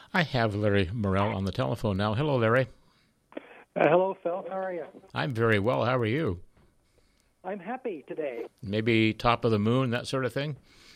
I have Larry Morrell on the telephone now. Hello, Larry. Hello, Phil. How are you? I'm very well. How are you? I'm happy today. Maybe top of the moon, that sort of thing?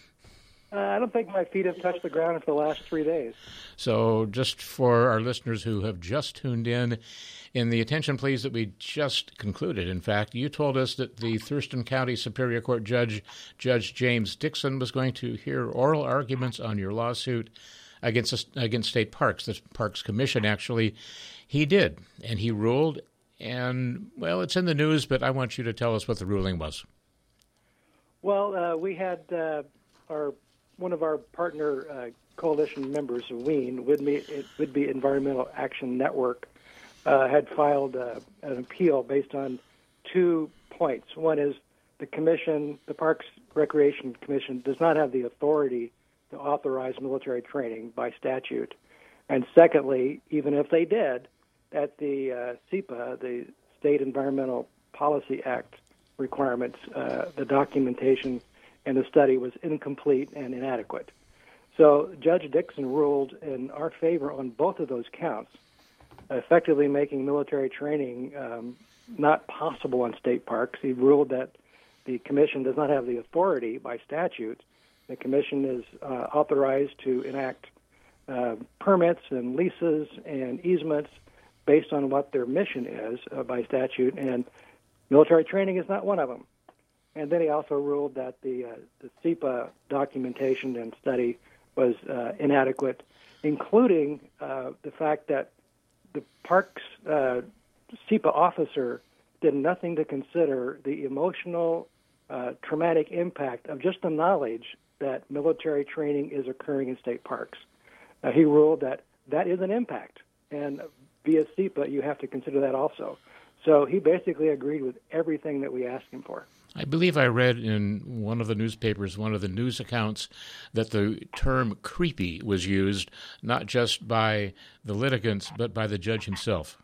I don't think my feet have touched the ground for the last 3 days. So just for our listeners who have just tuned in the attention please that we just concluded, in fact, you told us that the Thurston County Superior Court Judge James Dixon was going to hear oral arguments on your lawsuit against state parks. The Parks Commission, actually, he did, and he ruled. And, well, it's in the news, but I want you to tell us what the ruling was. Well, we had one of our partner coalition members, WEEN, Whidbey Environmental Action Network, had filed an appeal based on 2 points. One is the Parks Recreation Commission does not have the authority to authorize military training by statute. And secondly, even if they did, that the SEPA, the State Environmental Policy Act requirements, the documentation and the study was incomplete and inadequate. So Judge Dixon ruled in our favor on both of those counts, effectively making military training not possible on state parks. He ruled that the commission does not have the authority by statute. The commission is authorized to enact permits and leases and easements based on what their mission is by statute, and military training is not one of them. And then he also ruled that the SEPA documentation and study was inadequate, including the fact that the parks SEPA officer did nothing to consider the emotional, traumatic impact of just the knowledge that military training is occurring in state parks. He ruled that that is an impact, and via SEPA, you have to consider that also. So he basically agreed with everything that we asked him for. I believe I read in one of the newspapers, one of the news accounts, that the term creepy was used not just by the litigants, but by the judge himself.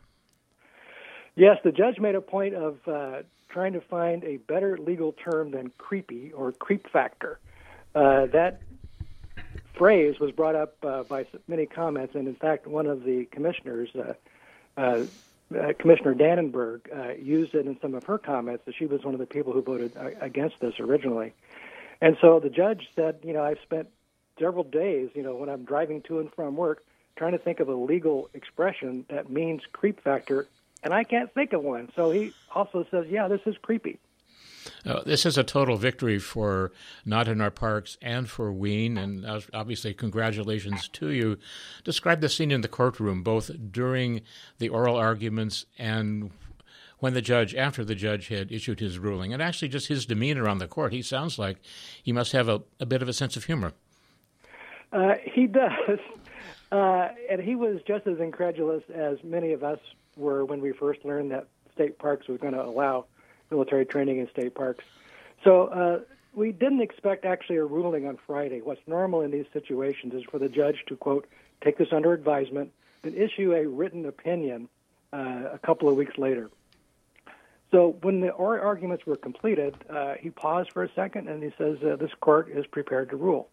Yes, the judge made a point of trying to find a better legal term than creepy or creep factor. That phrase was brought up by many comments, and in fact, one of the commissioners, Commissioner Dannenberg, used it in some of her comments, that she was one of the people who voted against this originally. And so the judge said, I've spent several days, when I'm driving to and from work, trying to think of a legal expression that means creep factor, and I can't think of one. So he also says, this is creepy. This is a total victory for Not in Our Parks and for WEEN, and obviously congratulations to you. Describe the scene in the courtroom, both during the oral arguments and when after the judge had issued his ruling, and actually just his demeanor on the court. He sounds like he must have a bit of a sense of humor. He does, and he was just as incredulous as many of us were when we first learned that state parks was going to allow military training in state parks. So we didn't expect actually a ruling on Friday. What's normal in these situations is for the judge to, quote, take this under advisement and issue a written opinion a couple of weeks later. So when the oral arguments were completed, he paused for a second and he says, this court is prepared to rule.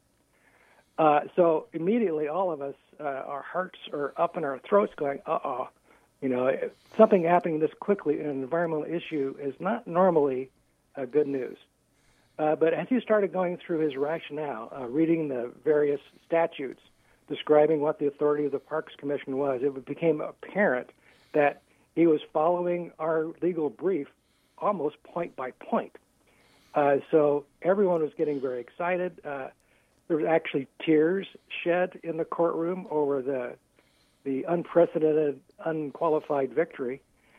So immediately all of us, our hearts are up in our throats going, uh-oh. Something happening this quickly in an environmental issue is not normally good news. But as he started going through his rationale, reading the various statutes describing what the authority of the Parks Commission was, it became apparent that he was following our legal brief almost point by point. So everyone was getting very excited. There was actually tears shed in the courtroom over the unprecedented, unqualified victory.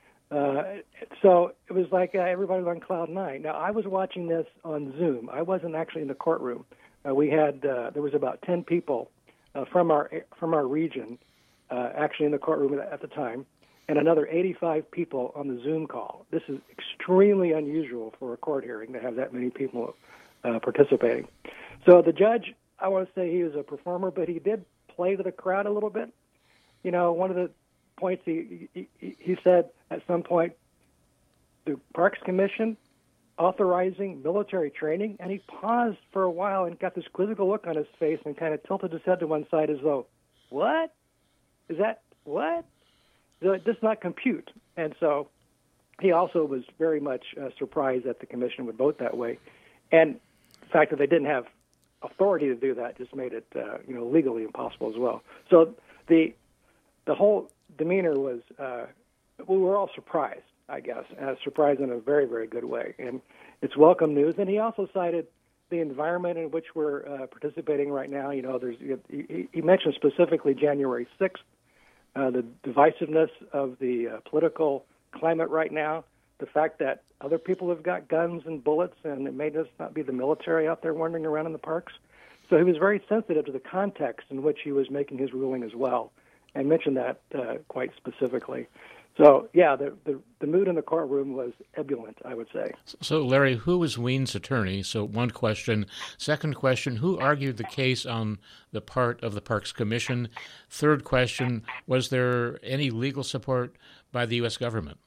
So it was like everybody was on cloud nine. Now, I was watching this on Zoom. I wasn't actually in the courtroom. There was about 10 people from our region actually in the courtroom at the time, and another 85 people on the Zoom call. This is extremely unusual for a court hearing to have that many people participating. So the judge, I want to say he was a performer, but he did play to the crowd a little bit. One of the points he said at some point, the Parks Commission authorizing military training, and he paused for a while and got this quizzical look on his face and kind of tilted his head to one side as though, what? Is that what? So it does not compute. And so he also was very much surprised that the commission would vote that way. And the fact that they didn't have authority to do that just made it, legally impossible as well. So the whole demeanor was, we were all surprised, I guess, surprised in a very, very good way. And it's welcome news. And he also cited the environment in which we're participating right now. He mentioned specifically January 6th, the divisiveness of the political climate right now, the fact that other people have got guns and bullets, and it may just not be the military out there wandering around in the parks. So he was very sensitive to the context in which he was making his ruling as well, and mentioned that quite specifically. So, yeah, the mood in the courtroom was ebullient, I would say. So, Larry, who was Ween's attorney? So, one question. Second question, who argued the case on the part of the Parks Commission? Third question, was there any legal support by the U.S. government?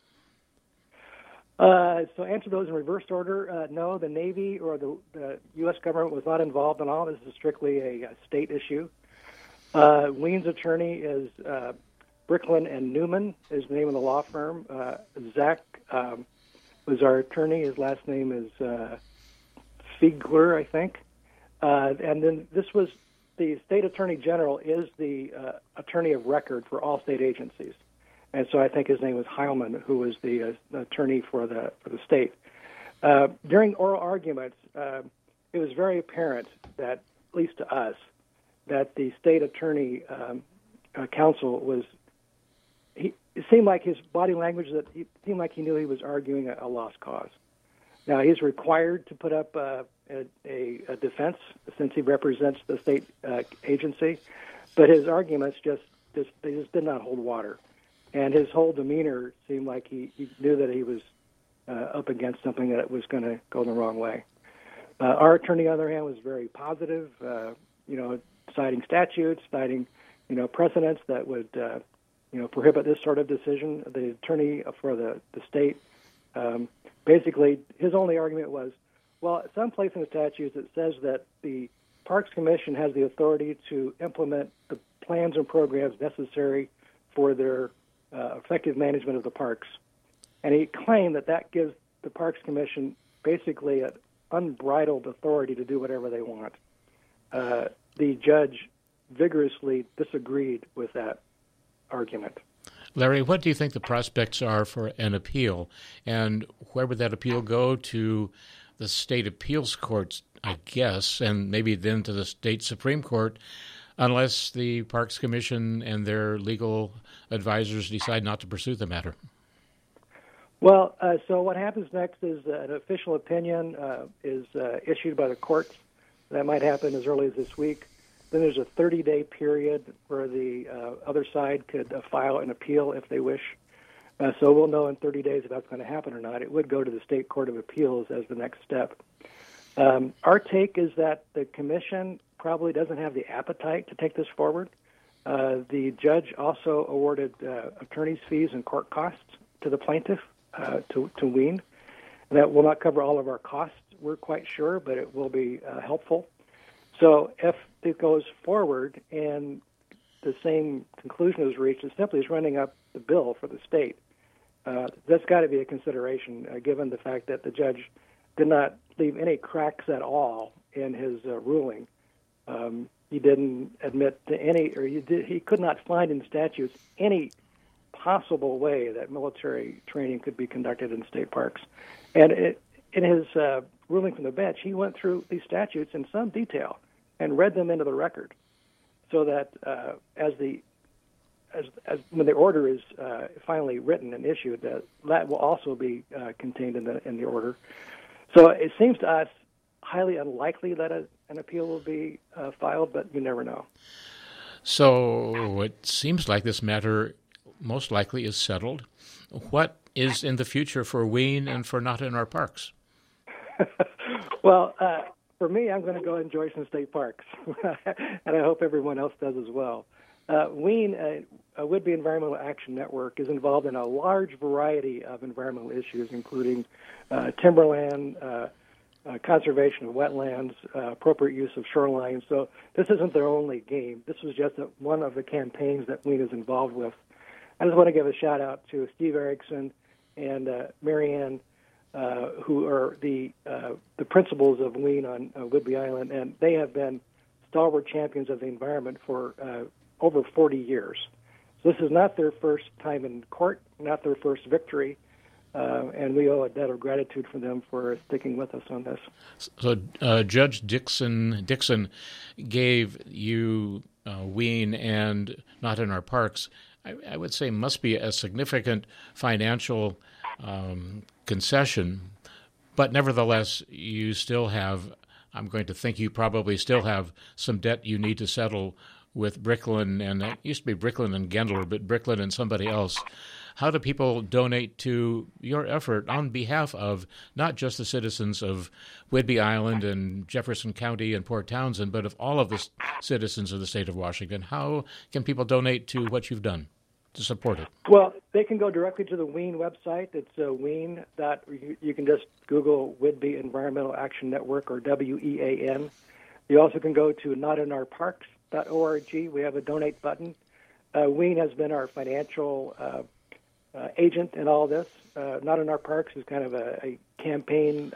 So answer those in reverse order. No, the Navy or the U.S. government was not involved at all. This is strictly a state issue. Ween's attorney is Bricklin and Newman is the name of the law firm. Zach was our attorney. His last name is Fiegler, I think. And then this was the state attorney general is the attorney of record for all state agencies. And so I think his name was Heilman, who was the attorney for the state. During oral arguments, it was very apparent that, at least to us, that the state attorney counsel was. It seemed like his body language it seemed like he knew he was arguing a lost cause. Now he's required to put up a defense since he represents the state agency, but his arguments just did not hold water. And his whole demeanor seemed like he knew that he was up against something that was going to go the wrong way. Our attorney, on the other hand, was very positive, citing statutes, citing, precedents that would, prohibit this sort of decision. The attorney for the state, basically, his only argument was, well, someplace in the statutes it says that the Parks Commission has the authority to implement the plans and programs necessary for their effective management of the parks. And he claimed that gives the Parks Commission basically an unbridled authority to do whatever they want. The judge vigorously disagreed with that argument. Larry, what do you think the prospects are for an appeal? And where would that appeal go? To the state appeals courts, I guess, and maybe then to the state Supreme Court, unless the Parks Commission and their legal advisors decide not to pursue the matter? Well, so what happens next is an official opinion is issued by the courts. That might happen as early as this week. Then there's a 30-day period where the other side could file an appeal if they wish. So we'll know in 30 days if that's going to happen or not. It would go to the State Court of Appeals as the next step. Our take is that the commission probably doesn't have the appetite to take this forward. The judge also awarded attorney's fees and court costs to the plaintiff, to Ween. That will not cover all of our costs, we're quite sure, but it will be helpful. So if it goes forward and the same conclusion is reached, it simply is running up the bill for the state. That's got to be a consideration, given the fact that the judge did not leave any cracks at all in his ruling. He didn't admit to any, or he could not find in statutes any possible way that military training could be conducted in state parks. And in his ruling from the bench, he went through these statutes in some detail and read them into the record, so that as when the order is finally written and issued, that will also be contained in the order. So it seems to us highly unlikely that an appeal will be filed, but you never know. So it seems like this matter most likely is settled. What is in the future for Ween and for Not in Our Parks? Well, for me, I'm going to go enjoy some state parks, and I hope everyone else does as well. Ween, a Whidbey Environmental Action Network, is involved in a large variety of environmental issues, including timberland, conservation of wetlands, appropriate use of shorelines. So this isn't their only game. This was just one of the campaigns that WEEN is involved with. I just want to give a shout out to Steve Erickson and Marianne, who are the principals of WEEN on Whidbey Island, and they have been stalwart champions of the environment for over 40 years. So this is not their first time in court, not their first victory, and we owe a debt of gratitude for them for sticking with us on this. So Judge Dixon gave you WEEN and Not in Our Parks, I would say must be a significant financial concession, but nevertheless, you still have, I'm going to think you probably still have some debt you need to settle with Bricklin, and it used to be Bricklin and Gendler, but Bricklin and somebody else. How do people donate to your effort on behalf of not just the citizens of Whidbey Island and Jefferson County and Port Townsend, but of all of the citizens of the state of Washington? How can people donate to what you've done to support it? Well, they can go directly to the WEEN website. It's WEEN. You can just Google Whidbey Environmental Action Network, or WEAN. You also can go to notinourparks.org. We have a donate button. WEEN has been our financial agent in all this. Not in Our Parks is kind of a campaign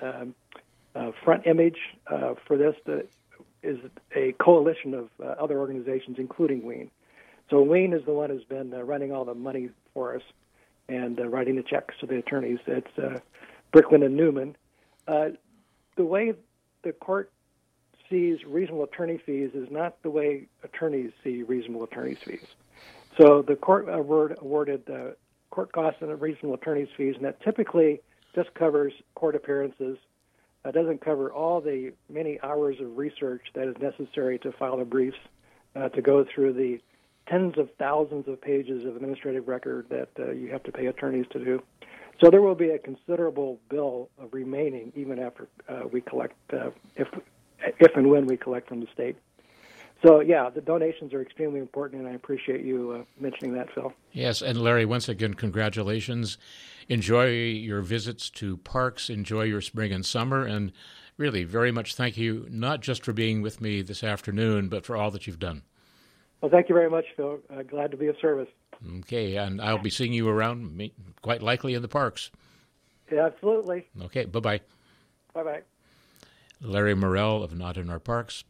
front image for this. That is a coalition of other organizations, including WEEN. So WEEN is the one who's been running all the money for us and writing the checks to the attorneys. It's Bricklin and Newman. The way the court sees reasonable attorney fees is not the way attorneys see reasonable attorney's fees. So the court awarded court costs and reasonable attorney's fees, and that typically just covers court appearances. It doesn't cover all the many hours of research that is necessary to file the briefs, to go through the tens of thousands of pages of administrative record that you have to pay attorneys to do. So there will be a considerable bill remaining even after we collect, if and when we collect from the state. So, yeah, the donations are extremely important, and I appreciate you mentioning that, Phil. Yes, and Larry, once again, congratulations. Enjoy your visits to parks, enjoy your spring and summer, and really very much thank you, not just for being with me this afternoon, but for all that you've done. Well, thank you very much, Phil. Glad to be of service. Okay, and I'll be seeing you around, quite likely in the parks. Yeah, absolutely. Okay, bye-bye. Bye-bye. Larry Morell of Not in Our Parks.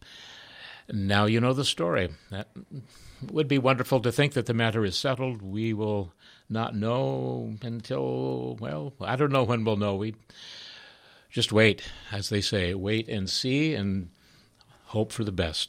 Now you know the story. That would be wonderful to think that the matter is settled. We will not know until, well, I don't know when we'll know. We just wait, as they say, wait and see and hope for the best.